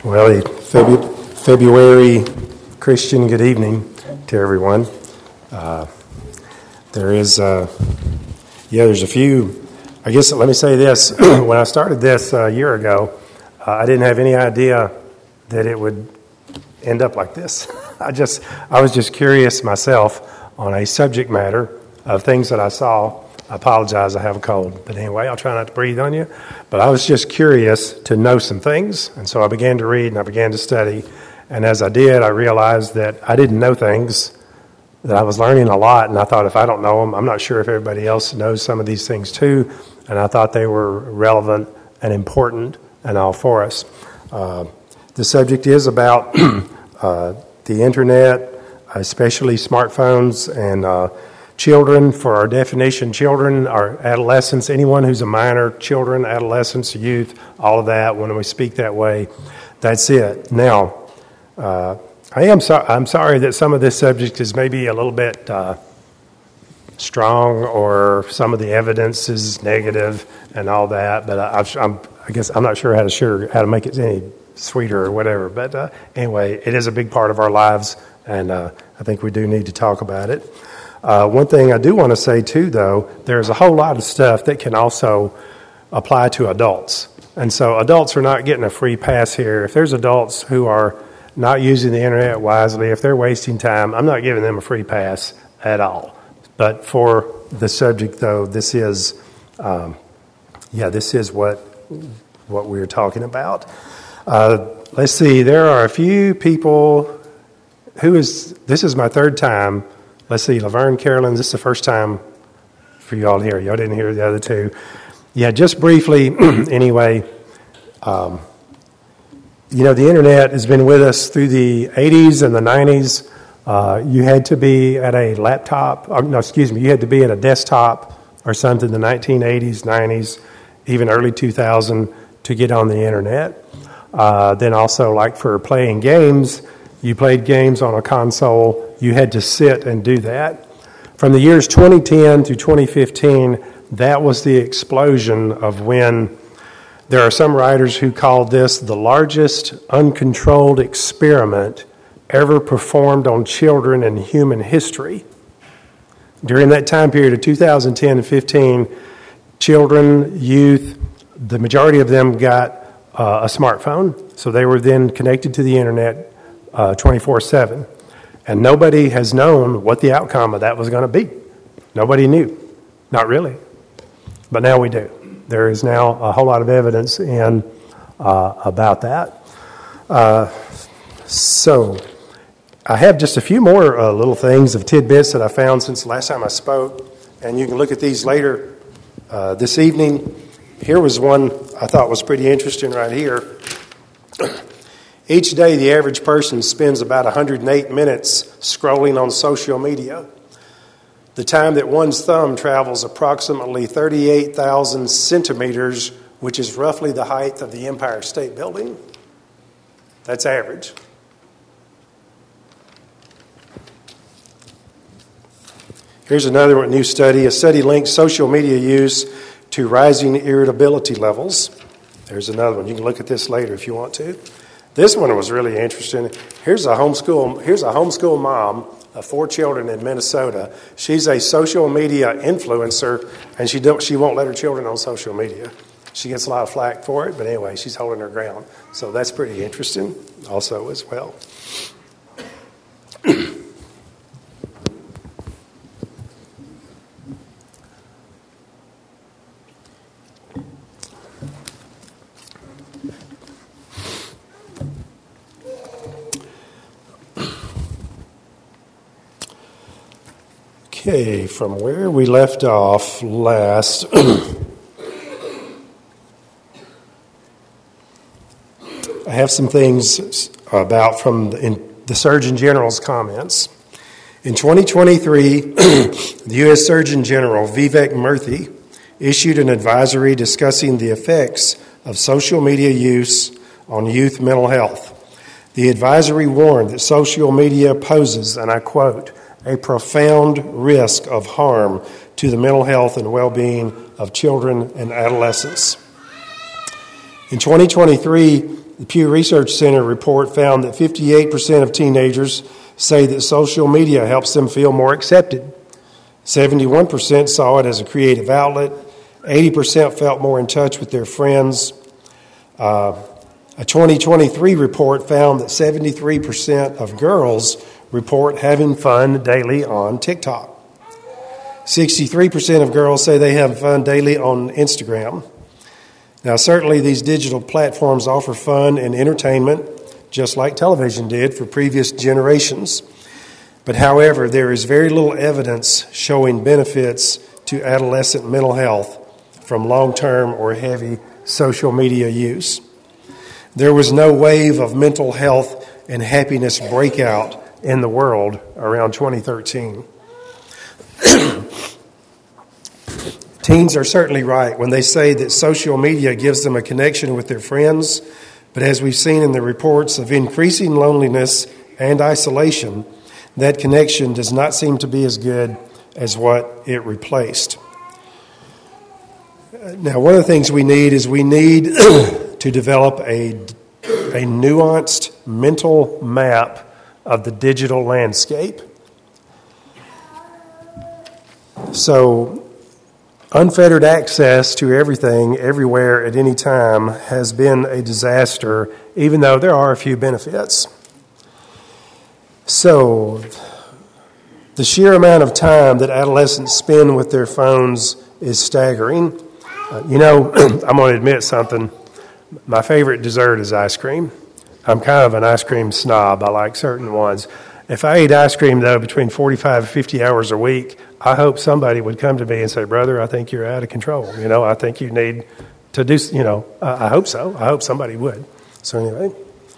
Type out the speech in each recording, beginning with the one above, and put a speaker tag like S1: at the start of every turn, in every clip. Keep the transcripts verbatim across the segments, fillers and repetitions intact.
S1: Well, a Febu- February Christian good evening to everyone. Uh, there is, uh, yeah, there's a few, I guess, let me say this. When I started this a year ago, uh, I didn't have any idea that it would end up like this. I just, I was just curious myself on a subject matter of things that I saw. I apologize, I have a cold. But anyway, I'll try not to breathe on you. But I was just curious to know some things. And so I began to read and I began to study. And as I did, I realized that I didn't know things, that I was learning a lot. And I thought, if I don't know them, I'm not sure if everybody else knows some of these things too. And I thought they were relevant and important and all for us. Uh, the subject is about uh, the internet, especially smartphones and uh children. For our definition, children are adolescents, anyone who's a minor, children, adolescents, youth, all of that. When we speak that way, that's it. Now, uh, I am so, I'm sorry that some of this subject is maybe a little bit uh, strong, or some of the evidence is negative and all that. But I, I'm, I guess I'm not sure how to sure how to make it any sweeter or whatever. But uh, anyway, it is a big part of our lives, and uh, I think we do need to talk about it. Uh, one thing I do want to say, too, though, there's a whole lot of stuff that can also apply to adults. And so adults are not getting a free pass here. If there's adults who are not using the internet wisely, if they're wasting time, I'm not giving them a free pass at all. But for the subject, though, this is, um, yeah, this is what, what we're talking about. Uh, let's see, there are a few people who is, this is my third time. Let's see, Laverne, Carolyn, this is the first time for you all here. Y'all didn't hear the other two. Yeah, just briefly, anyway, um, you know, the internet has been with us through the eighties and the nineties. Uh, you had to be at a laptop, or, no, excuse me, you had to be at a desktop or something in the nineteen eighties, nineties, even early two thousand to get on the internet. Uh, then also, like for playing games, you played games on a console. You had to sit and do that. From the years twenty ten to twenty fifteen, that was the explosion of when there are some writers who called this the largest uncontrolled experiment ever performed on children in human history. During that time period of two thousand ten and fifteen, children, youth, the majority of them got uh, a smartphone, so they were then connected to the internet uh, twenty-four seven. And nobody has known what the outcome of that was going to be. Nobody knew. Not really. But now we do. There is now a whole lot of evidence in uh, about that. Uh, so I have just a few more uh, little things of tidbits that I found since the last time I spoke. And you can look at these later uh, this evening. Here was one I thought was pretty interesting right here. Each day, the average person spends about one hundred eight minutes scrolling on social media. The time that one's thumb travels approximately thirty-eight thousand centimeters, which is roughly the height of the Empire State Building. That's average. Here's another new study. A study links social media use to rising irritability levels. There's another one. You can look at this later if you want to. This one was really interesting. Here's a homeschool. Here's a homeschool mom of four children in Minnesota. She's a social media influencer, and she don't. She won't let her children on social media. She gets a lot of flack for it, but anyway, she's holding her ground. So that's pretty interesting, also as well. Okay, from where we left off last, I have some things about from the, in the Surgeon General's comments. In twenty twenty-three, the U S Surgeon General, Vivek Murthy, issued an advisory discussing the effects of social media use on youth mental health. The advisory warned that social media poses, and I quote, a profound risk of harm to the mental health and well-being of children and adolescents. In twenty twenty-three, the Pew Research Center report found that fifty-eight percent of teenagers say that social media helps them feel more accepted. seventy-one percent saw it as a creative outlet. eighty percent felt more in touch with their friends. Uh, a twenty twenty-three report found that seventy-three percent of girls report having fun daily on TikTok. sixty-three percent of girls say they have fun daily on Instagram. Now, certainly these digital platforms offer fun and entertainment, just like television did for previous generations. But however, there is very little evidence showing benefits to adolescent mental health from long-term or heavy social media use. There was no wave of mental health and happiness breakout in the world around twenty thirteen. Teens are certainly right when they say that social media gives them a connection with their friends, but as we've seen in the reports of increasing loneliness and isolation, that connection does not seem to be as good as what it replaced. Now, one of the things we need is we need to develop a, a nuanced mental map of the digital landscape. So, unfettered access to everything, everywhere, at any time has been a disaster, even though there are a few benefits. So, the sheer amount of time that adolescents spend with their phones is staggering. Uh, you know, I'm going to admit something. My favorite dessert is ice cream. I'm kind of an ice cream snob. I like certain ones. If I eat ice cream, though, between forty-five and fifty hours a week, I hope somebody would come to me and say, brother, I think you're out of control. You know, I think you need to do, you know, I, I hope so. I hope somebody would. So anyway.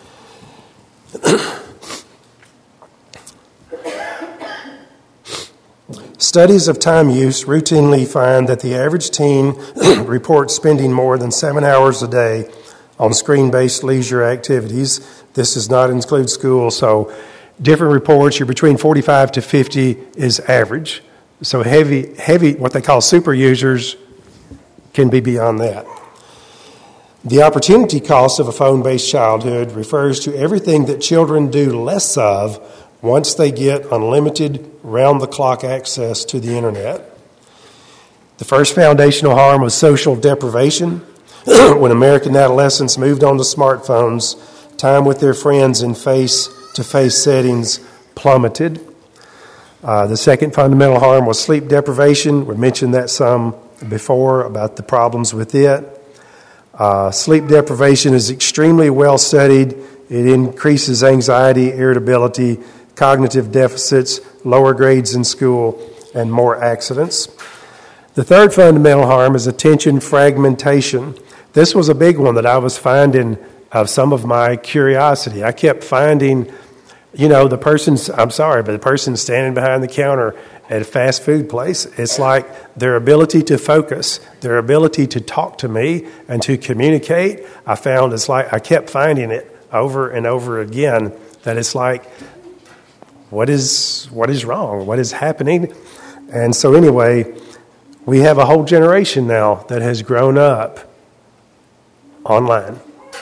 S1: Studies of time use routinely find that the average teen reports spending more than seven hours a day on screen-based leisure activities. This does not include school, so different reports, you're between forty-five to fifty is average. So heavy, heavy, what they call super users can be beyond that. The opportunity cost of a phone-based childhood refers to everything that children do less of once they get unlimited, round-the-clock access to the internet. The first foundational harm was social deprivation. When American adolescents moved on to smartphones, time with their friends in face-to-face settings plummeted. Uh, the second fundamental harm was sleep deprivation. We mentioned that some before about the problems with it. Uh, sleep deprivation is extremely well studied. It increases anxiety, irritability, cognitive deficits, lower grades in school, and more accidents. The third fundamental harm is attention fragmentation. This was a big one that I was finding of some of my curiosity. I kept finding, you know, the person's, I'm sorry, but the person standing behind the counter at a fast food place, it's like their ability to focus, their ability to talk to me and to communicate, I found it's like, I kept finding it over and over again, that it's like, what is what is wrong? What is happening? And so anyway, we have a whole generation now that has grown up online.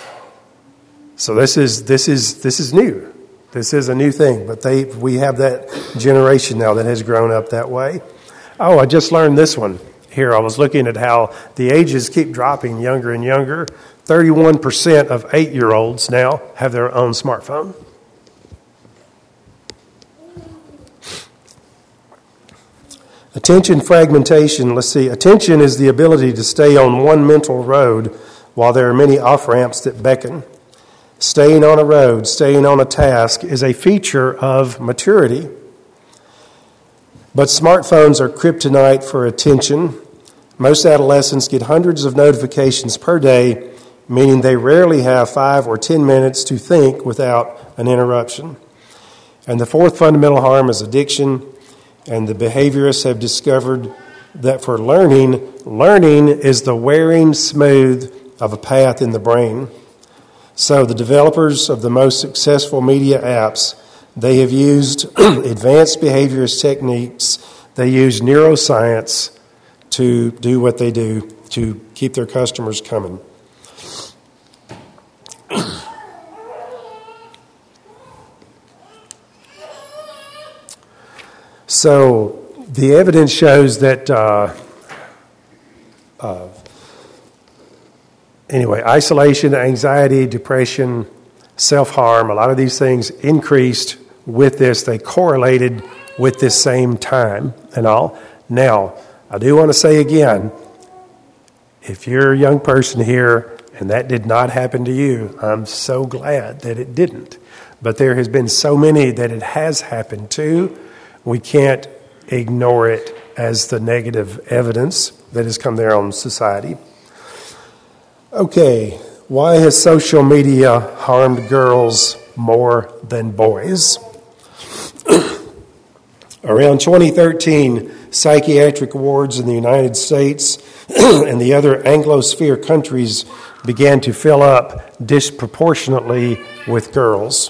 S1: So this is this is this is new. This is a new thing, but they we have that generation now that has grown up that way. Oh, I just learned this one. Here I was looking at how the ages keep dropping younger and younger. thirty-one percent of eight-year-olds now have their own smartphone. Attention fragmentation, let's see. Attention is the ability to stay on one mental road while there are many off-ramps that beckon. Staying on a road, staying on a task is a feature of maturity. But smartphones are kryptonite for attention. Most adolescents get hundreds of notifications per day, meaning they rarely have five or ten minutes to think without an interruption. And the fourth fundamental harm is addiction. And the behaviorists have discovered that for learning, learning is the wearing smooth of a path in the brain. So the developers of the most successful media apps, they have used advanced behaviorist techniques. They use neuroscience to do what they do to keep their customers coming. So the evidence shows that, uh, uh, anyway, isolation, anxiety, depression, self-harm, a lot of these things increased with this. They correlated with this same time and all. Now, I do want to say again, if you're a young person here and that did not happen to you, I'm so glad that it didn't. But there has been so many that it has happened to. We can't ignore it as the negative evidence that has come there on society. Okay, why has social media harmed girls more than boys? Around twenty thirteen, psychiatric wards in the United States and the other Anglosphere countries began to fill up disproportionately with girls.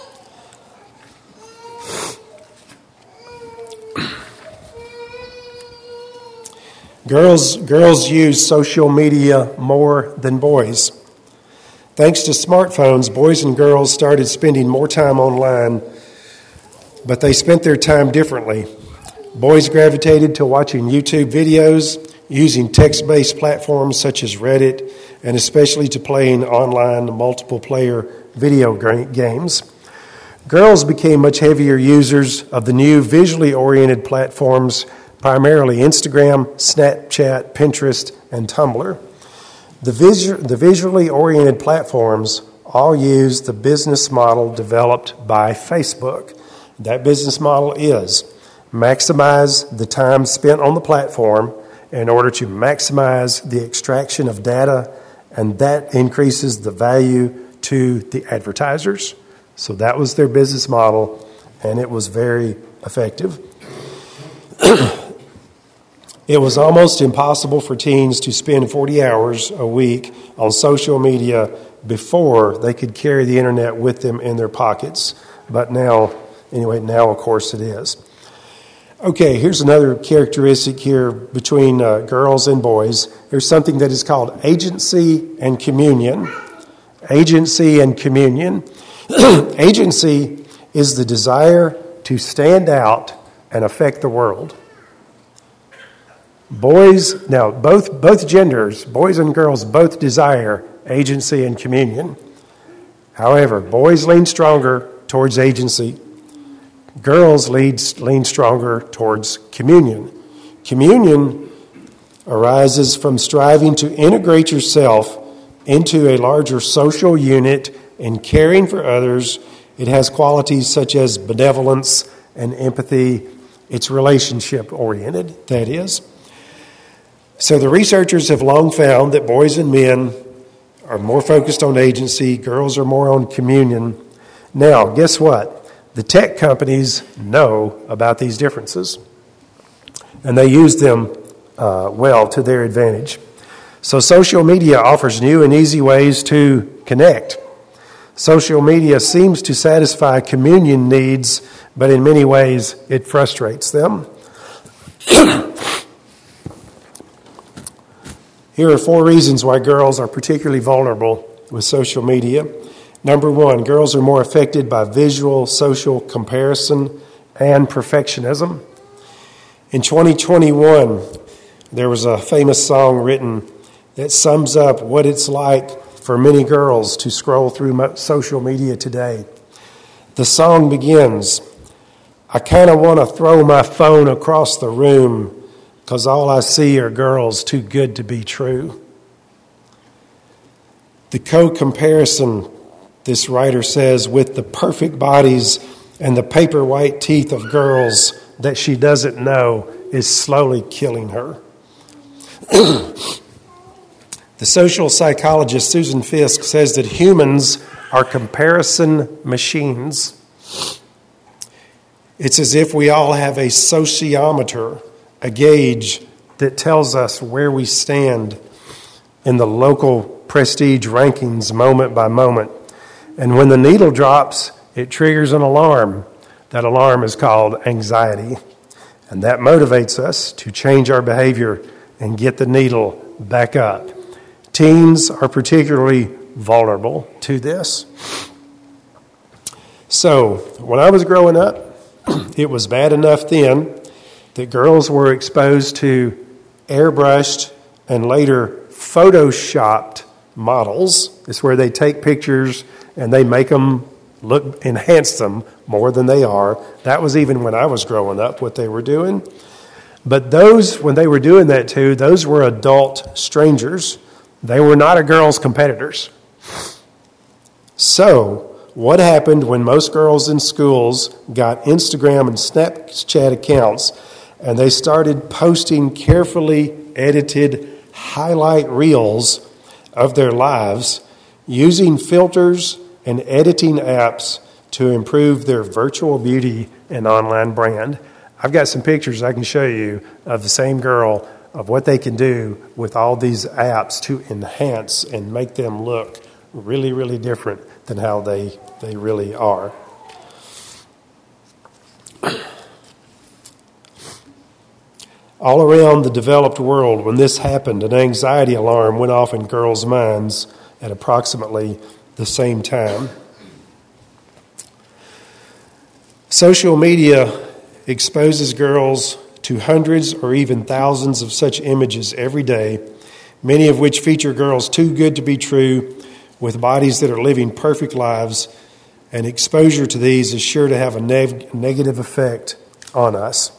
S1: Girls, girls use social media more than boys. Thanks to smartphones, boys and girls started spending more time online, but they spent their time differently. Boys gravitated to watching YouTube videos, using text-based platforms such as Reddit, and especially to playing online multiple-player video games. Girls became much heavier users of the new visually oriented platforms, primarily Instagram, Snapchat, Pinterest, and Tumblr. The, visu- the visually oriented platforms all use the business model developed by Facebook. That business model is maximize the time spent on the platform in order to maximize the extraction of data, and that increases the value to the advertisers. So that was their business model, and it was very effective. It was almost impossible for teens to spend forty hours a week on social media before they could carry the internet with them in their pockets. But now, anyway, now of course it is. Okay, here's another characteristic here between uh, girls and boys. There's something that is called agency and communion. Agency and communion. Agency is the desire to stand out and affect the world. Boys, now both both genders, boys and girls, both desire agency and communion. However, boys lean stronger towards agency. Girls lead, lean stronger towards communion. Communion arises from striving to integrate yourself into a larger social unit and caring for others. It has qualities such as benevolence and empathy. It's relationship-oriented, that is. So the researchers have long found that boys and men are more focused on agency, girls are more on communion. Now, guess what? The tech companies know about these differences, and they use them uh, well to their advantage. So social media offers new and easy ways to connect. Social media seems to satisfy communion needs, but in many ways it frustrates them. Here are four reasons why girls are particularly vulnerable with social media. Number one, girls are more affected by visual social comparison and perfectionism. In twenty twenty-one, there was a famous song written that sums up what it's like for many girls to scroll through social media today. The song begins, "I kind of want to throw my phone across the room because all I see are girls too good to be true." The co-comparison, this writer says, with the perfect bodies and the paper white teeth of girls that she doesn't know is slowly killing her. The social psychologist Susan Fiske says that humans are comparison machines. It's as if we all have a sociometer, a gauge that tells us where we stand in the local prestige rankings moment by moment. And when the needle drops, it triggers an alarm. That alarm is called anxiety. And that motivates us to change our behavior and get the needle back up. Teens are particularly vulnerable to this. So, when I was growing up, It was bad enough then that girls were exposed to airbrushed and later photoshopped models. It's where they take pictures and they make them look, enhance them more than they are. That was even when I was growing up, what they were doing. But those, when they were doing that too, those were adult strangers. They were not a girl's competitors. So, what happened when most girls in schools got Instagram and Snapchat accounts and they started posting carefully edited highlight reels of their lives using filters and editing apps to improve their virtual beauty and online brand? I've got some pictures I can show you of the same girl, of what they can do with all these apps to enhance and make them look really, really different than how they, they really are. All around the developed world, when this happened, an anxiety alarm went off in girls' minds at approximately the same time. Social media exposes girls to hundreds or even thousands of such images every day, many of which feature girls too good to be true, with bodies that are living perfect lives, and exposure to these is sure to have a neg- negative effect on us.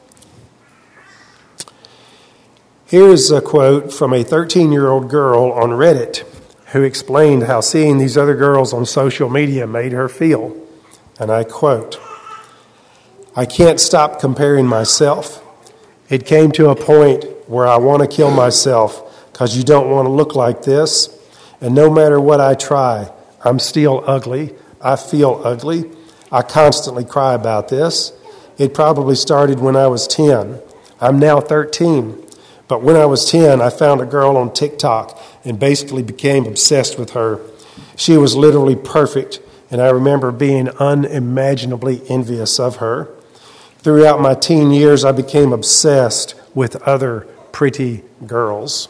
S1: Here is a quote from a thirteen-year-old girl on Reddit who explained how seeing these other girls on social media made her feel. And I quote, "I can't stop comparing myself. It came to a point where I want to kill myself because you don't want to look like this. And no matter what I try, I'm still ugly. I feel ugly. I constantly cry about this. It probably started when I was ten. I'm now thirteen. But when I was ten, I found a girl on TikTok and basically became obsessed with her. She was literally perfect, and I remember being unimaginably envious of her. Throughout my teen years, I became obsessed with other pretty girls."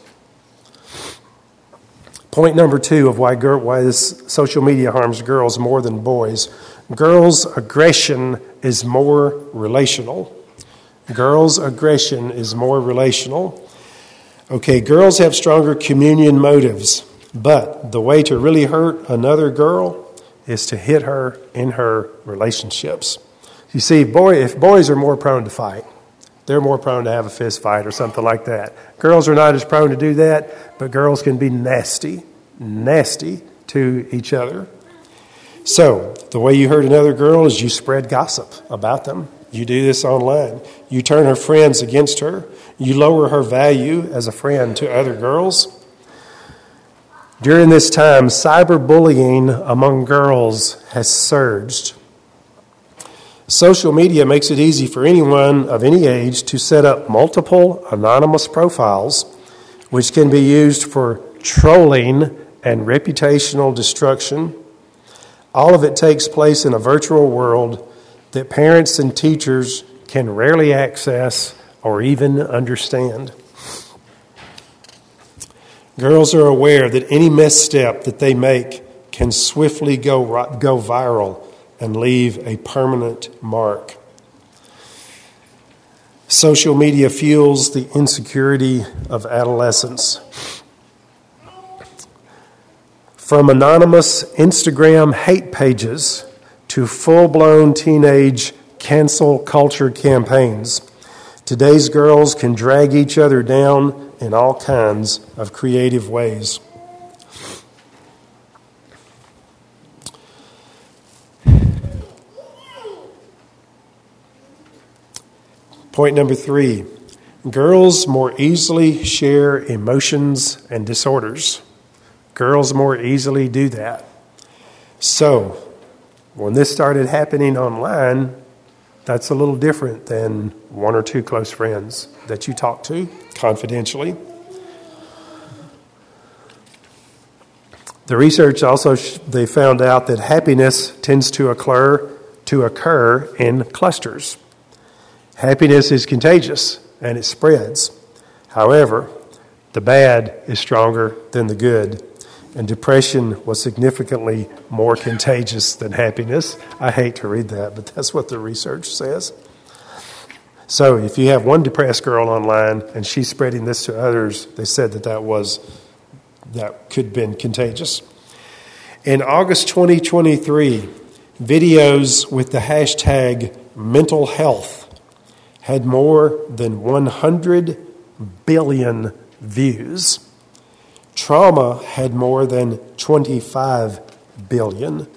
S1: Point number two of why girl, why this social media harms girls more than boys. Girls' aggression is more relational. Girls' aggression is more relational. Okay, girls have stronger communion motives, but the way to really hurt another girl is to hit her in her relationships. You see, boy, if boys are more prone to fight, they're more prone to have a fist fight or something like that. Girls are not as prone to do that, but girls can be nasty, nasty to each other. So, the way you hurt another girl is you spread gossip about them. You do this online. You turn her friends against her. You lower her value as a friend to other girls. During this time, cyberbullying among girls has surged. Social media makes it easy for anyone of any age to set up multiple anonymous profiles, which can be used for trolling and reputational destruction. All of it takes place in a virtual world that parents and teachers can rarely access or even understand. Girls are aware that any misstep that they make can swiftly go, go viral and leave a permanent mark. Social media fuels the insecurity of adolescence. From anonymous Instagram hate pages to full-blown teenage cancel culture campaigns, today's girls can drag each other down in all kinds of creative ways. Point number three, girls more easily share emotions and disorders. Girls more easily do that. So, when this started happening online, that's a little different than one or two close friends that you talk to confidentially. The research also, they found out that happiness tends to occur, to occur in clusters. Happiness is contagious and it spreads. However, the bad is stronger than the good. and depression was significantly more contagious than happiness. I hate to read that, but that's what the research says. So if you have one depressed girl online and she's spreading this to others, they said that that was that could have been contagious. In August twenty twenty-three, videos with the hashtag mental health had more than one hundred billion views. Trauma had more than twenty-five billion.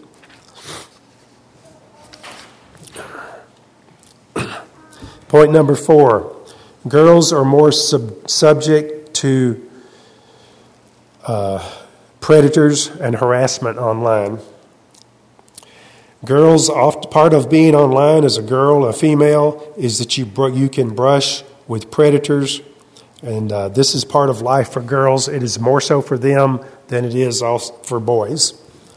S1: Point number four, girls are more sub- subject to uh, predators and harassment online. Girls, oft, part of being online as a girl, a female, is that you br- you can brush with predators. And uh, this is part of life for girls. It is more so for them than it is also for boys.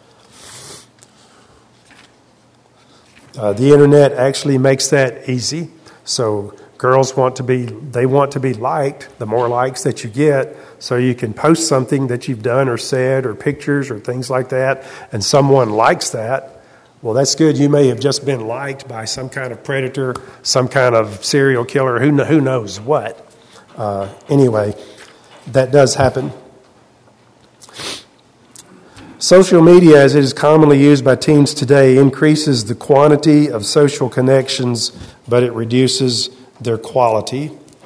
S1: Uh, the internet actually makes that easy. So girls want to be, they want to be liked. The more likes that you get, so you can post something that you've done or said or pictures or things like that, and someone likes that. Well, that's good. You may have just been liked by some kind of predator, some kind of serial killer, who who knows what. Uh, anyway, that does happen. Social media, as it is commonly used by teens today, increases the quantity of social connections, but it reduces their quality.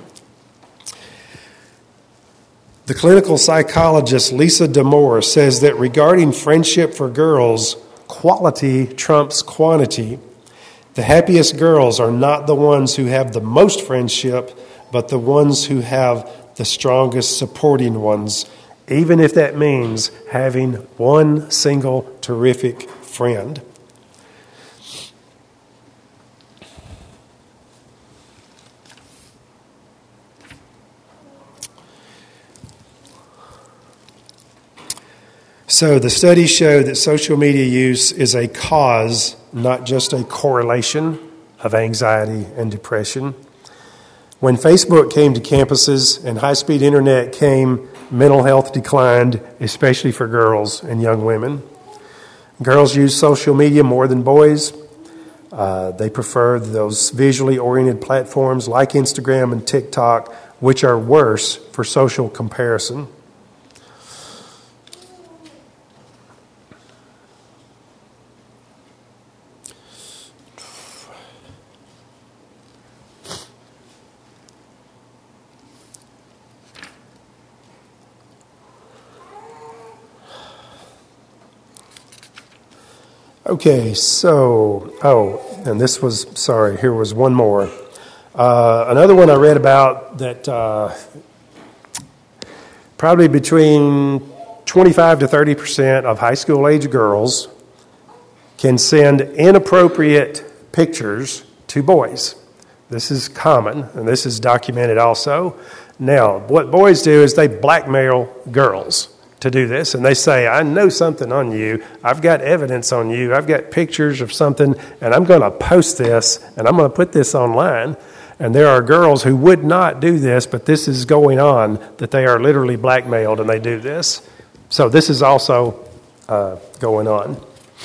S1: The clinical psychologist Lisa Damour says that regarding friendship for girls, quality trumps quantity. The happiest girls are not the ones who have the most friendship, but the ones who have the strongest supporting ones, even if that means having one single terrific friend. So the studies show that social media use is a cause, not just a correlation, of anxiety and depression. When Facebook came to campuses and high-speed internet came, mental health declined, especially for girls and young women. Girls use social media more than boys. Uh, they prefer those visually oriented platforms like Instagram and TikTok, which are worse for social comparison. Okay, so, oh, and this was, sorry, here was one more. Uh, another one I read about that uh, probably between twenty-five to thirty percent of high school age girls can send inappropriate pictures to boys. This is common, and this is documented also. Now, what boys do is they blackmail girls to do this, and they say, I know something on you, I've got evidence on you, I've got pictures of something, and I'm going to post this, and I'm going to put this online. And there are girls who would not do this, but this is going on, that they are literally blackmailed and they do this. So this is also uh, going on.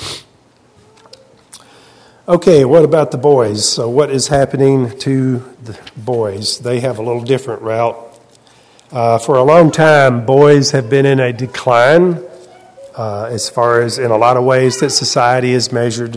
S1: Okay, what about the boys? So what is happening to the boys? They have a little different route. Uh, for a long time, boys have been in a decline uh, as far as in a lot of ways that society is measured.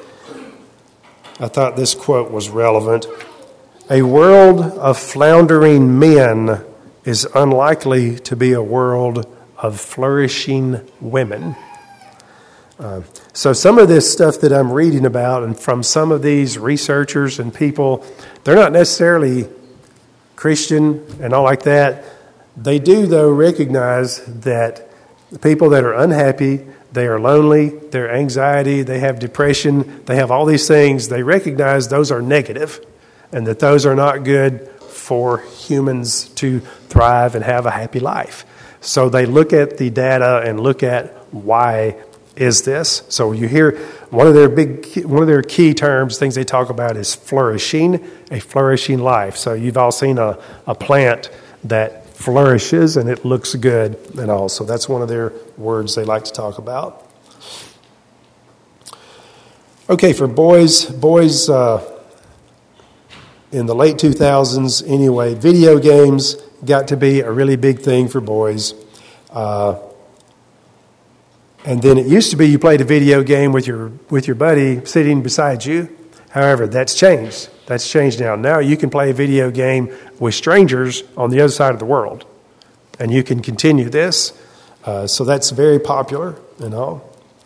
S1: I thought this quote was relevant. A world of floundering men is unlikely to be a world of flourishing women. Uh, so some of this stuff that I'm reading about and from some of these researchers and people, they're not necessarily Christian and all like that. They do, though, recognize that the people that are unhappy, they are lonely, their anxiety, they have depression, they have all these things, they recognize those are negative and that those are not good for humans to thrive and have a happy life. So they look at the data and look at why is this. So you hear one of their big, one of their key terms, things they talk about is flourishing, a flourishing life. So you've all seen a, a plant that flourishes and it looks good and all. So that's one of their words they like to talk about. Okay, for boys, boys uh, in the late two thousands anyway, video games got to be a really big thing for boys. Uh, and then it used to be you played a video game with your with your buddy sitting beside you. However, that's changed. That's changed now. Now you can play a video game with strangers on the other side of the world. And you can continue this. Uh, so that's very popular and all.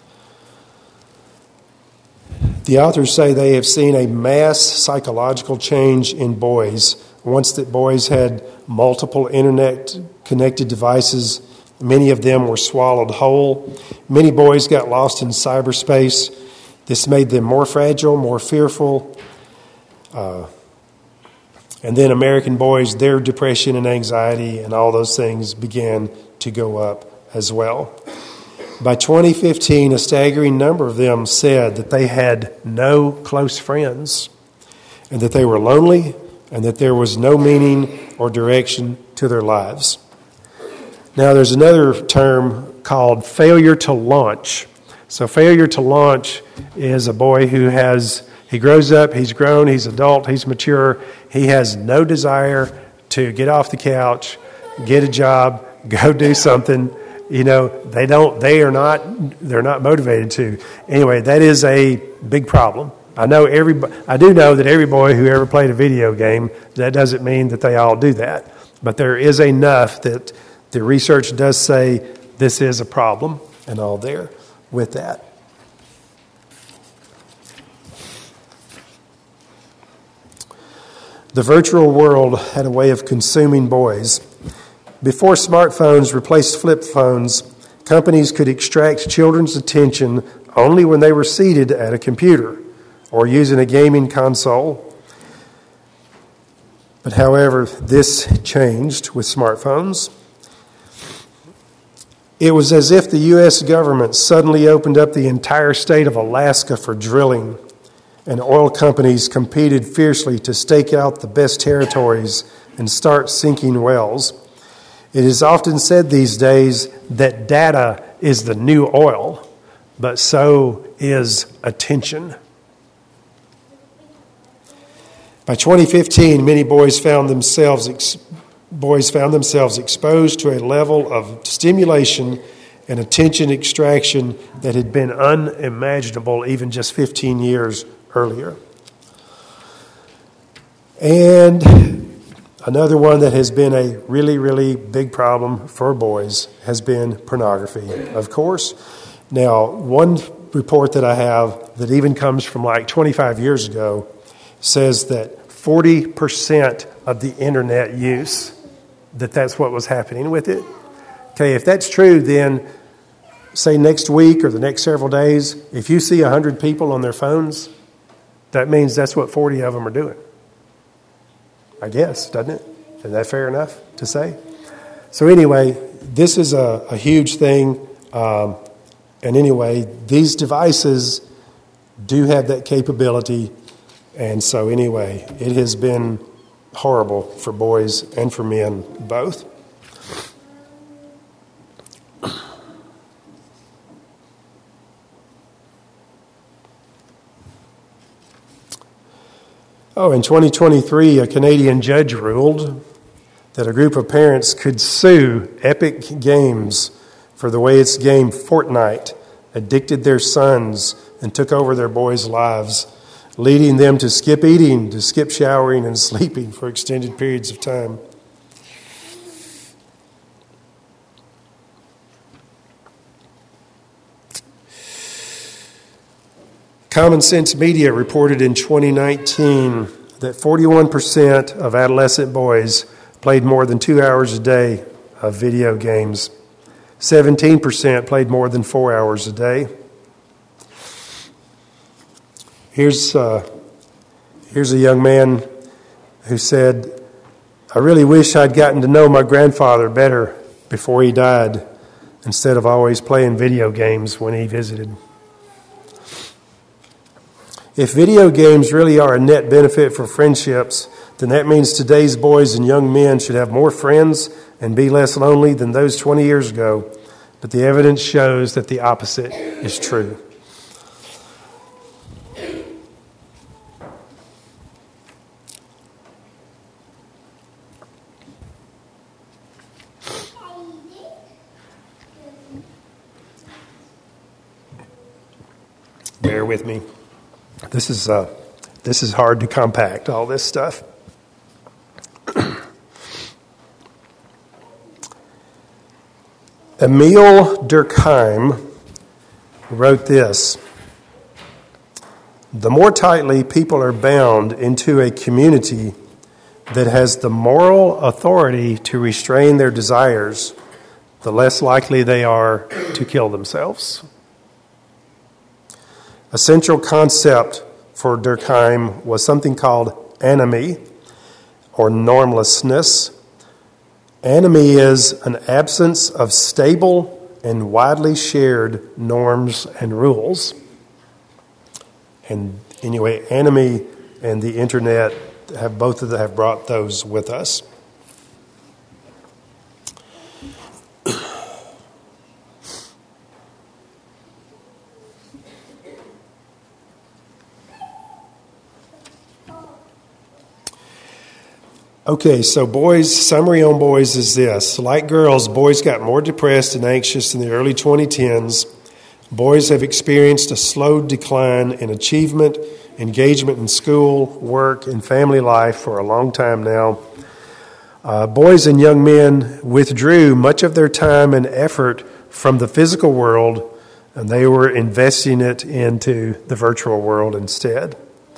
S1: The authors say they have seen a mass psychological change in boys. Once that boys had multiple internet-connected devices, many of them were swallowed whole. Many boys got lost in cyberspace. This made them more fragile, more fearful. Uh, and then American boys, their depression and anxiety and all those things began to go up as well. By twenty fifteen, a staggering number of them said that they had no close friends and that they were lonely and that there was no meaning or direction to their lives. Now, there's another term called failure to launch. So failure to launch is a boy who has, he grows up, he's grown, he's adult, he's mature, he has no desire to get off the couch, get a job, go do something. You know, they don't, they are not, they're not motivated to. Anyway, that is a big problem. I know every, I do know that every boy who ever played a video game, that doesn't mean that they all do that. But there is enough that the research does say this is a problem and all there with that. The virtual world had a way of consuming boys. Before smartphones replaced flip phones, companies could extract children's attention only when they were seated at a computer or using a gaming console. But however, this changed with smartphones. It was as if the U S government suddenly opened up the entire state of Alaska for drilling, and oil companies competed fiercely to stake out the best territories and start sinking wells. It is often said these days that data is the new oil, but so is attention. By twenty fifteen, many boys found themselves ex- boys found themselves exposed to a level of stimulation and attention extraction that had been unimaginable even just fifteen years earlier. And another one that has been a really, really big problem for boys has been pornography, of course. Now, one report that I have that even comes from like twenty-five years ago says that forty percent of the internet use, that that's what was happening with it. Okay, if that's true, then say next week or the next several days, if you see one hundred people on their phones, that means that's what forty of them are doing. I guess, doesn't it? Is that fair enough to say? So anyway, this is a, a huge thing. Um, and anyway, these devices do have that capability. And so anyway, it has been horrible for boys and for men both. Oh, in twenty twenty-three, a Canadian judge ruled that a group of parents could sue Epic Games for the way its game Fortnite addicted their sons and took over their boys' lives, leading them to skip eating, to skip showering and sleeping for extended periods of time. Common Sense Media reported in twenty nineteen that forty-one percent of adolescent boys played more than two hours a day of video games. seventeen percent played more than four hours a day. Here's, uh, here's a young man who said, "I really wish I'd gotten to know my grandfather better before he died, instead of always playing video games when he visited." If video games really are a net benefit for friendships, then that means today's boys and young men should have more friends and be less lonely than those twenty years ago. But the evidence shows that the opposite is true. Bear with me. This is uh, this is hard to compact, all this stuff. Emil Durkheim wrote this: "The more tightly people are bound into a community that has the moral authority to restrain their desires, the less likely they are to kill themselves." A central concept for Durkheim was something called anomie, or normlessness. Anomie is an absence of stable and widely shared norms and rules. And anyway, anomie and the internet have both of them have brought those with us. Okay, so boys, summary on boys is this. Like girls, boys got more depressed and anxious in the early twenty tens. Boys have experienced a slow decline in achievement, engagement in school, work, and family life for a long time now. Uh, boys and young men withdrew much of their time and effort from the physical world, and they were investing it into the virtual world instead.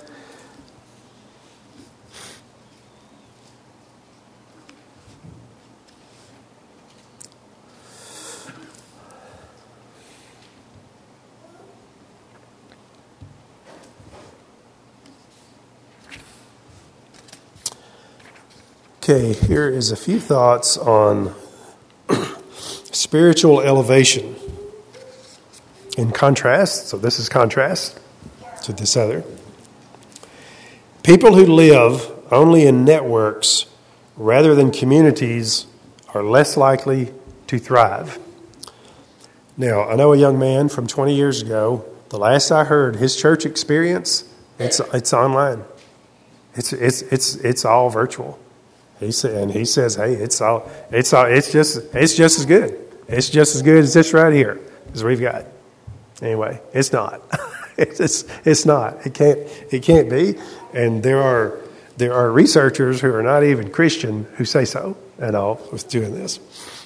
S1: Okay, here is a few thoughts on spiritual elevation. In contrast, so this is contrast to this other. People who live only in networks rather than communities are less likely to thrive. Now, I know a young man from twenty years ago. The last I heard, his church experience, it's it's online. It's it's it's it's all virtual. He said, and he says, "Hey, it's all, it's all, it's just, it's just as good. It's just as good as this right here, as we've got." Anyway, it's not. it's, it's it's not. It can't. It can't be. And there are there are researchers who are not even Christian who say so and all with doing this.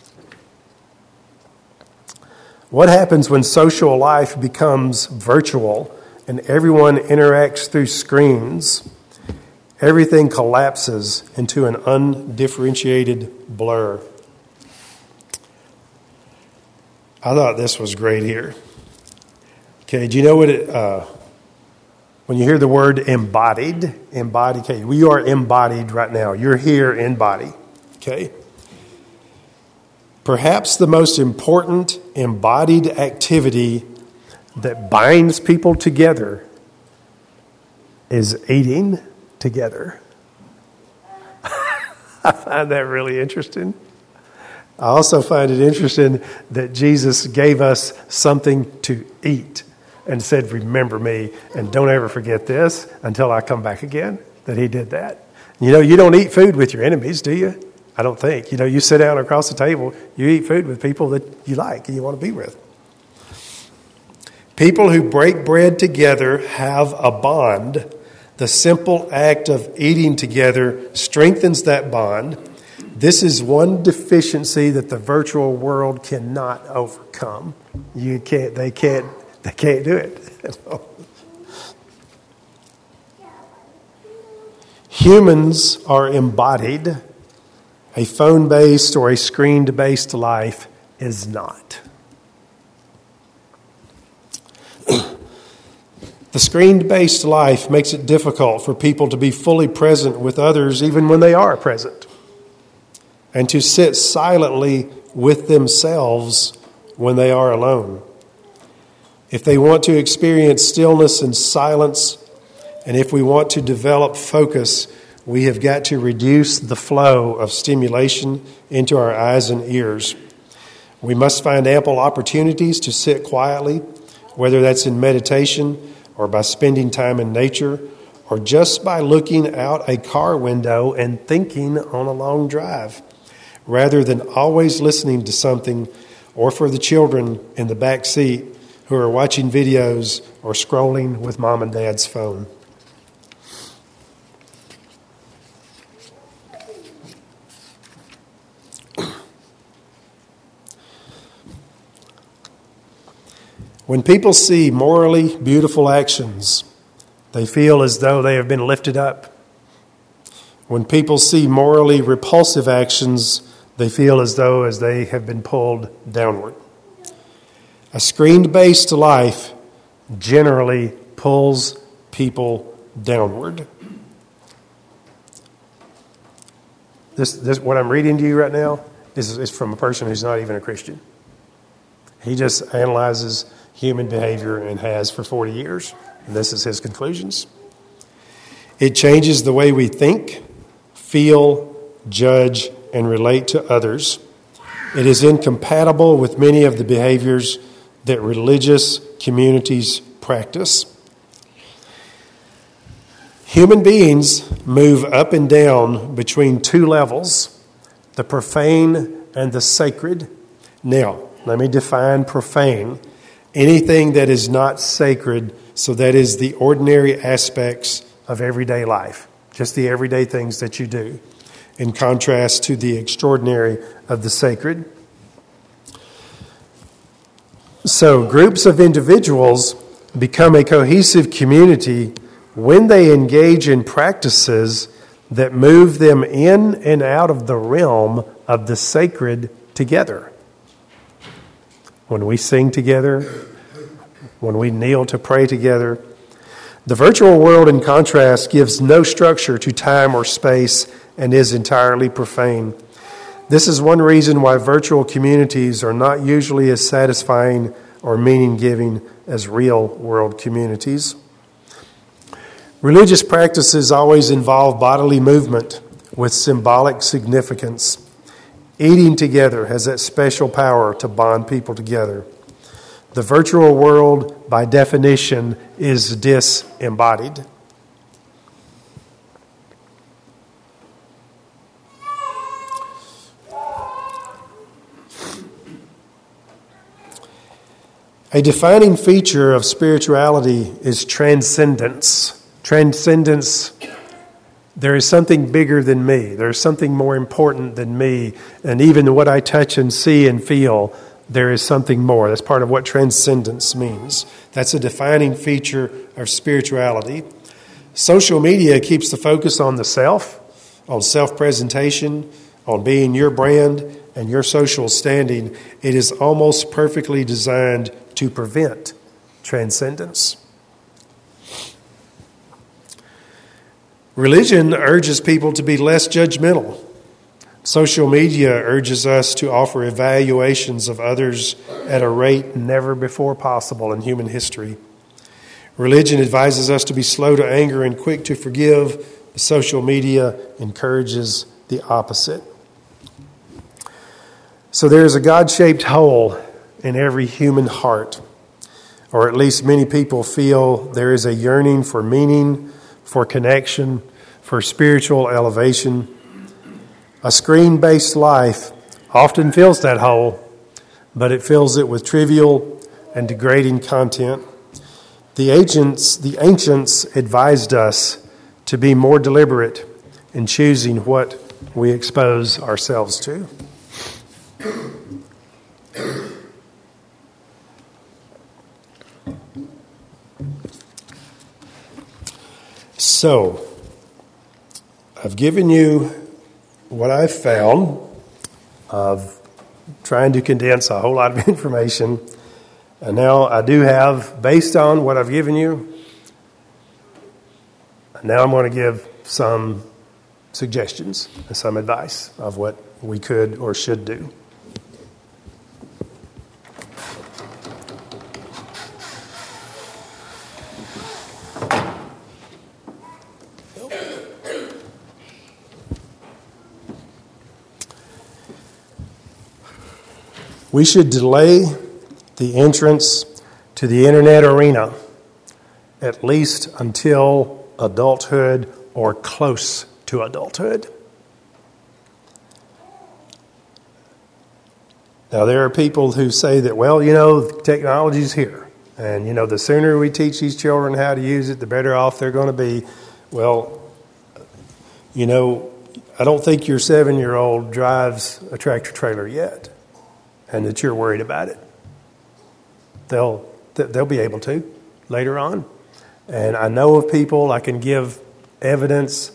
S1: What happens when social life becomes virtual and everyone interacts through screens? Everything collapses into an undifferentiated blur. I thought this was great here. Okay, do you know what it, uh, when you hear the word embodied, embodied, okay, we are embodied right now. You're here in body, okay? Perhaps the most important embodied activity that binds people together is eating together. I find that really interesting. I also find it interesting that Jesus gave us something to eat and said, "Remember me, and don't ever forget this until I come back again," that he did that. You know, you don't eat food with your enemies, do you? I don't think. You know, you sit down across the table, you eat food with people that you like and you want to be with. People who break bread together have a bond. The simple act of eating together strengthens that bond. This is one deficiency that the virtual world cannot overcome. You can't. They can't. They can't do it. Humans are embodied. A phone-based or a screen-based life is not. The screen-based life makes it difficult for people to be fully present with others even when they are present, and to sit silently with themselves when they are alone. If they want to experience stillness and silence, and if we want to develop focus, we have got to reduce the flow of stimulation into our eyes and ears. We must find ample opportunities to sit quietly, whether that's in meditation or by spending time in nature or just by looking out a car window and thinking on a long drive, rather than always listening to something, or for the children in the back seat who are watching videos or scrolling with mom and dad's phone. When people see morally beautiful actions, they feel as though they have been lifted up. When people see morally repulsive actions, they feel as though as they have been pulled downward. A screen-based life generally pulls people downward. This, this, what I'm reading to you right now is, is from a person who's not even a Christian. He just analyzes human behavior and has for forty years. And this is his conclusions. It changes the way we think, feel, judge, and relate to others. It is incompatible with many of the behaviors that religious communities practice. Human beings move up and down between two levels, the profane and the sacred. Now, let me define profane. Anything that is not sacred, so that is the ordinary aspects of everyday life, just the everyday things that you do, in contrast to the extraordinary of the sacred. So, groups of individuals become a cohesive community when they engage in practices that move them in and out of the realm of the sacred together. When we sing together, when we kneel to pray together. The virtual world, in contrast, gives no structure to time or space and is entirely profane. This is one reason why virtual communities are not usually as satisfying or meaning-giving as real-world communities. Religious practices always involve bodily movement with symbolic significance. Eating together has that special power to bond people together. The virtual world, by definition, is disembodied. A defining feature of spirituality is transcendence. Transcendence, there is something bigger than me. There is something more important than me. And even what I touch and see and feel, there is something more. That's part of what transcendence means. That's a defining feature of spirituality. Social media keeps the focus on the self, on self-presentation, on being your brand and your social standing. It is almost perfectly designed to prevent transcendence. Religion urges people to be less judgmental. Social media urges us to offer evaluations of others at a rate never before possible in human history. Religion advises us to be slow to anger and quick to forgive. Social media encourages the opposite. So there is a God-shaped hole in every human heart, or at least many people feel there is a yearning for meaning, for connection, for spiritual elevation. A screen-based life often fills that hole, but it fills it with trivial and degrading content. The ancients, the ancients advised us to be more deliberate in choosing what we expose ourselves to. So, I've given you what I've found of trying to condense a whole lot of information. And now I do have, based on what I've given you, now I'm going to give some suggestions and some advice of what we could or should do. We should delay the entrance to the internet arena at least until adulthood or close to adulthood. Now, there are people who say that, well, you know, technology's here. And, you know, the sooner we teach these children how to use it, the better off they're going to be. Well, you know, I don't think your seven-year-old drives a tractor trailer yet, and that you're worried about it. They'll they'll be able to later on. And I know of people, I can give evidence.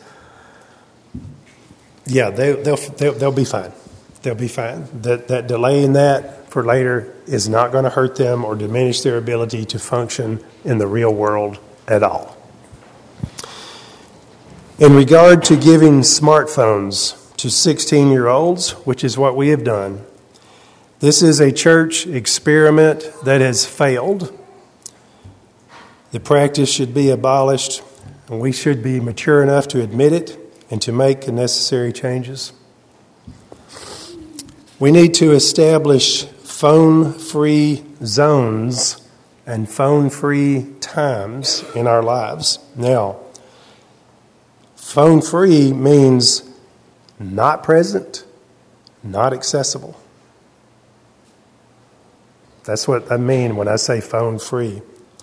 S1: Yeah, they, they'll, they'll they'll be fine. They'll be fine. That that delaying that for later is not going to hurt them or diminish their ability to function in the real world at all. In regard to giving smartphones to sixteen-year-olds, which is what we have done, this is a church experiment that has failed. The practice should be abolished, and we should be mature enough to admit it and to make the necessary changes. We need to establish phone-free zones and phone-free times in our lives. Now, phone-free means not present, not accessible. That's what I mean when I say phone-free.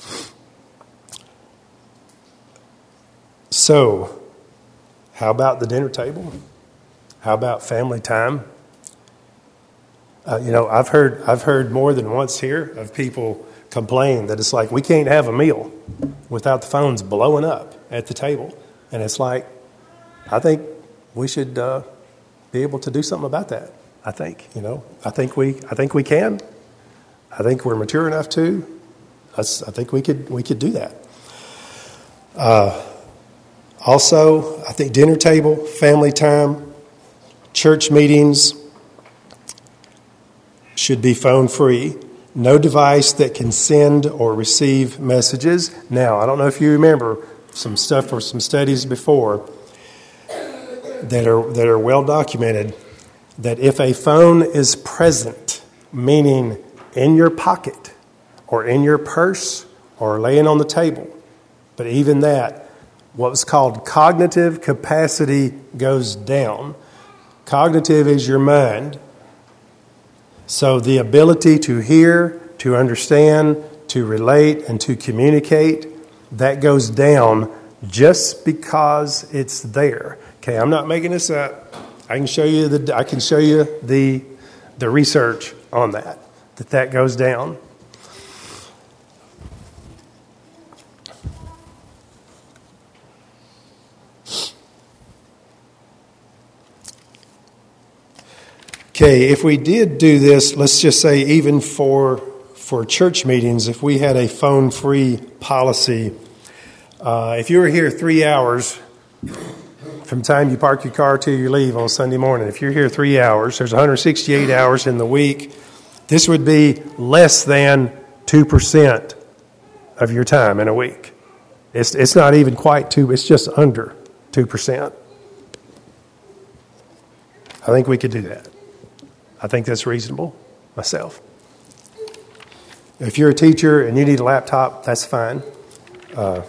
S1: So, how about the dinner table? How about family time? Uh, you know, I've heard I've heard more than once here of people complain that it's like we can't have a meal without the phones blowing up at the table, and it's like I think we should uh, be able to do something about that. I think you know I think we I think we can. I think we're mature enough to. I, I think we could we could do that. Uh, also, I think dinner table, family time, church meetings should be phone-free. No device that can send or receive messages. Now, I don't know if you remember some stuff or some studies before that are that are well documented, that if a phone is present, meaning in your pocket or in your purse or laying on the table, but even that, what's called cognitive capacity goes down. Cognitive is your mind. So the ability to hear, to understand, to relate, and to communicate, that goes down just because it's there. Okay, I'm not making this up. I can show you the I can show you the the research on that, that that goes down. Okay, if we did do this, let's just say even for for church meetings, if we had a phone-free policy, uh, if you were here three hours from the time you park your car till you leave on Sunday morning, if you're here three hours, there's one hundred sixty-eight hours in the week. This would be less than two percent of your time in a week. It's it's not even quite two, it's just under two percent. I think we could do that. I think that's reasonable myself. If you're a teacher and you need a laptop, that's fine. Uh,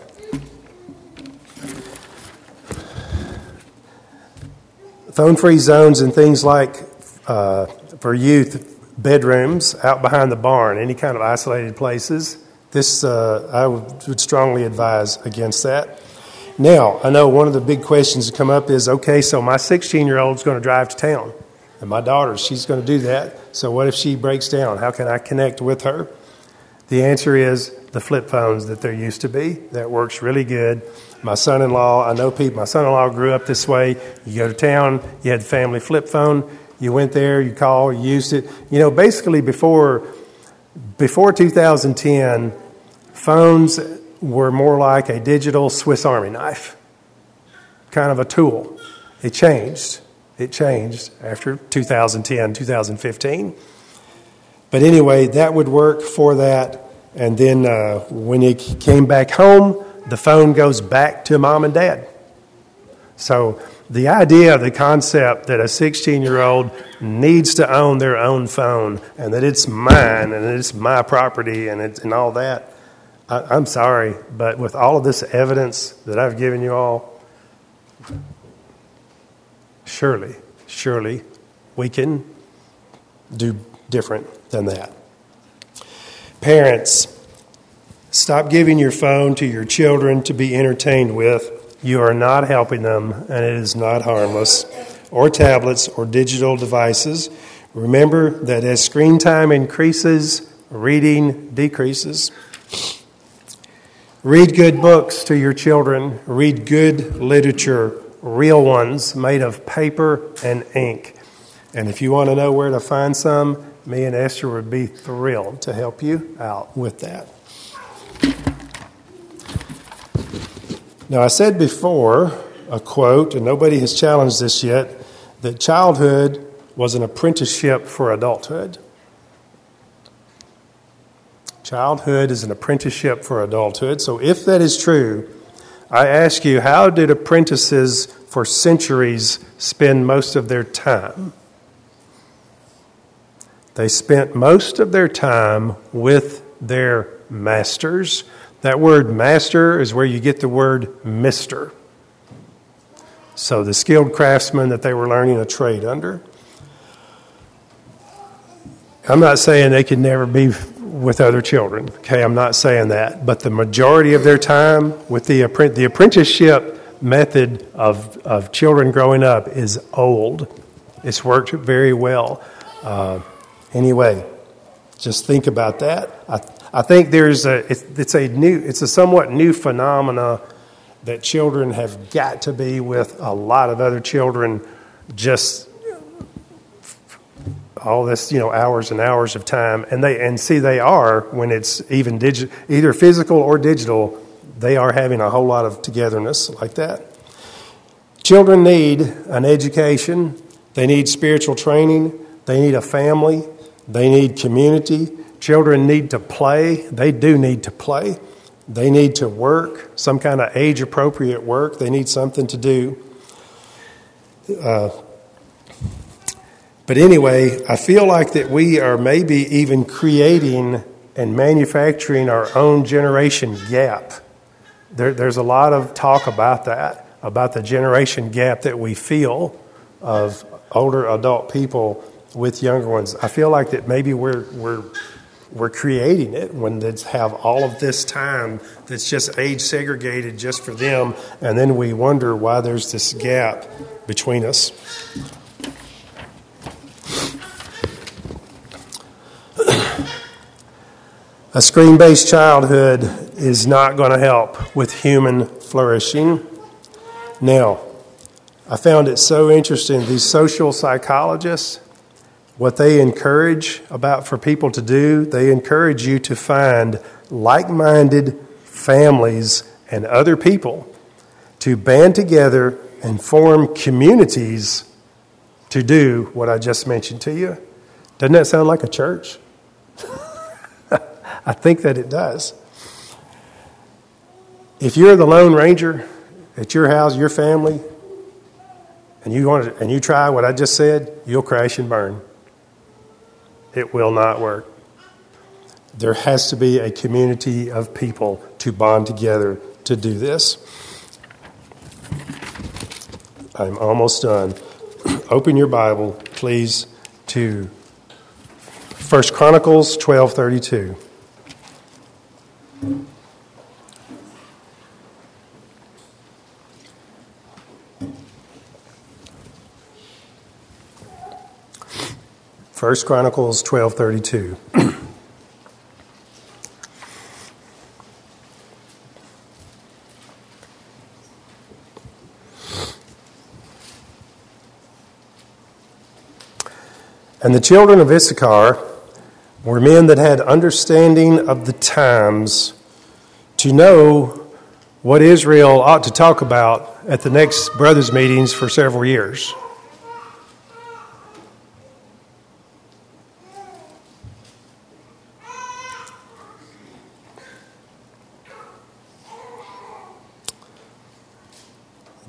S1: phone-free zones and things like, uh, for youth, bedrooms out behind the barn, any kind of isolated places. This, uh, I would strongly advise against that. Now, I know one of the big questions that come up is, okay, so my sixteen-year-old is going to drive to town. And my daughter, she's going to do that. So what if she breaks down? How can I connect with her? The answer is the flip phones that there used to be. That works really good. My son-in-law, I know people, my son-in-law grew up this way. You go to town, you had the family flip phone. You went there, you called, you used it. You know, basically before, before two thousand ten, phones were more like a digital Swiss Army knife, kind of a tool. It changed. It changed after two thousand ten, two thousand fifteen. But anyway, that would work for that. And then uh, when you came back home, the phone goes back to mom and dad. So The idea, the concept that a sixteen-year-old needs to own their own phone and that it's mine and it's my property and it's, and all that, I, I'm sorry, but with all of this evidence that I've given you all, surely, surely we can do different than that. Parents, stop giving your phone to your children to be entertained with. You are not helping them, and it is not harmless. Or tablets or digital devices. Remember that as screen time increases, reading decreases. Read good books to your children. Read good literature, real ones made of paper and ink. And if you want to know where to find some, me and Esther would be thrilled to help you out with that. Now, I said before, a quote, and nobody has challenged this yet, that childhood was an apprenticeship for adulthood. Childhood is an apprenticeship for adulthood. So if that is true, I ask you, how did apprentices for centuries spend most of their time? They spent most of their time with their masters. That word master is where you get the word mister. So the skilled craftsman that they were learning a trade under. I'm not saying they could never be with other children. Okay, I'm not saying that. But the majority of their time with the the apprenticeship method of, of children growing up is old. It's worked very well. Uh, anyway, just think about that. I I think there's a it's, it's a new it's a somewhat new phenomena that children have got to be with a lot of other children, just all this, you know, hours and hours of time, and they and see they are when it's even digi- either physical or digital, they are having a whole lot of togetherness like that. Children need an education. They need spiritual training. They need a family. They need community. Children need to play. They do need to play. They need to work, some kind of age-appropriate work. They need something to do. Uh, but anyway, I feel like that we are maybe even creating and manufacturing our own generation gap. There, there's a lot of talk about that, about the generation gap that we feel of older adult people with younger ones. I feel like that maybe we're we're we're creating it when they have all of this time that's just age segregated just for them, and then we wonder why there's this gap between us. A screen-based childhood is not going to help with human flourishing. Now, I found it so interesting, these social psychologists, what they encourage about for people to do, they encourage you to find like-minded families and other people to band together and form communities to do what I just mentioned to you. Doesn't that sound like a church? I think that it does. If you're the Lone Ranger at your house, your family, and you want to, and you try what I just said, you'll crash and burn. It will not work. There has to be a community of people to bond together to do this. I'm almost done. Open your Bible, please, to First Chronicles twelve thirty-two. First Chronicles twelve thirty-two. And the children of Issachar were men that had understanding of the times to know what Israel ought to talk about at the next brothers' meetings for several years.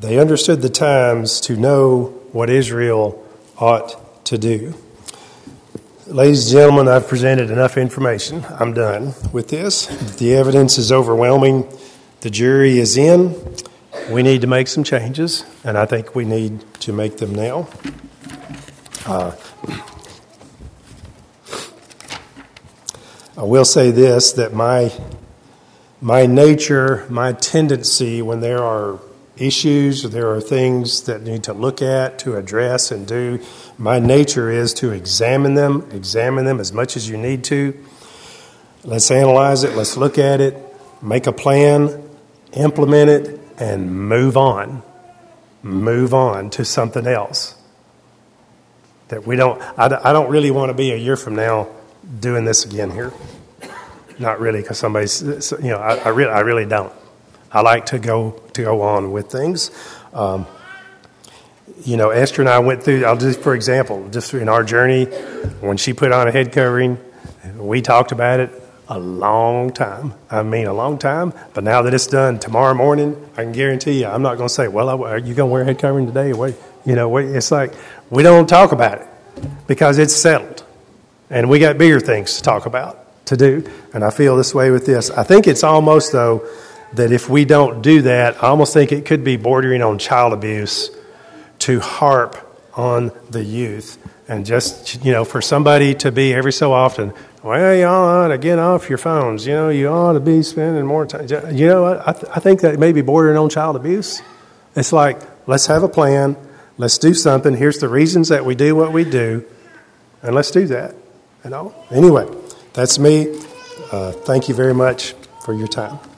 S1: They understood the times to know what Israel ought to do. Ladies and gentlemen, I've presented enough information. I'm done with this. The evidence is overwhelming. The jury is in. We need to make some changes, and I think we need to make them now. Uh, I will say this, that my my nature, my tendency when there are issues, there are things that need to look at, to address and do, my nature is to examine them, examine them as much as you need to. Let's analyze it, let's look at it, make a plan, implement it, and move on. Move on to something else. That we don't, I, I don't really want to be a year from now doing this again here. Not really, because somebody's, you know, I, I really, I really don't. I like to go to go on with things. Um, you know, Esther and I went through. I'll just, for example, just in our journey, when she put on a head covering, we talked about it a long time. I mean, a long time. But now that it's done, tomorrow morning, I can guarantee you, I'm not going to say, "Well, are you going to wear a head covering today?" Wait, you know, it's like we don't talk about it because it's settled, and we got bigger things to talk about. To do, and I feel this way with this. I think it's almost, though, that if we don't do that, I almost think it could be bordering on child abuse to harp on the youth. And just, you know, for somebody to be every so often, well, you ought to get off your phones. You know, you ought to be spending more time. You know, I, th- I think that may be bordering on child abuse. It's like, let's have a plan. Let's do something. Here's the reasons that we do what we do. And let's do that. You know? Anyway. That's me. Uh, thank you very much for your time.